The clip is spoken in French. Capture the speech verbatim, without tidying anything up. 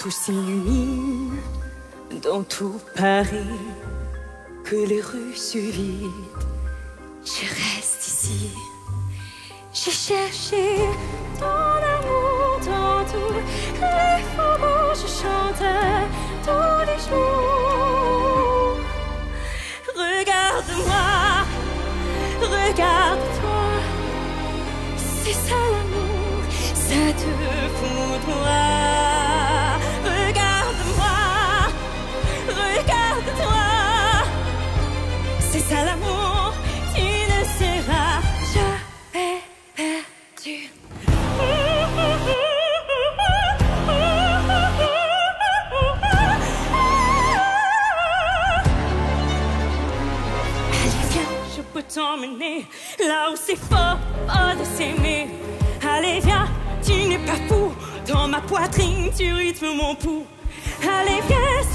tout s'illumine dans tout Paris, que les rues se vident. Je reste ici. J'ai cherché ton amour dans tous les faubourgs. Je chante tous les jours. Regarde-moi, regarde-toi. C'est ça l'amour, ça te foudroie. Regarde-moi, regarde-toi. C'est ça l'amour, tu ne seras jamais perdu. Allez viens, je peux t'emmener là où c'est fort, fort de s'aimer. Allez viens, tu n'es pas fou. Dans ma poitrine, tu rythmes mon pouls. Allez viens,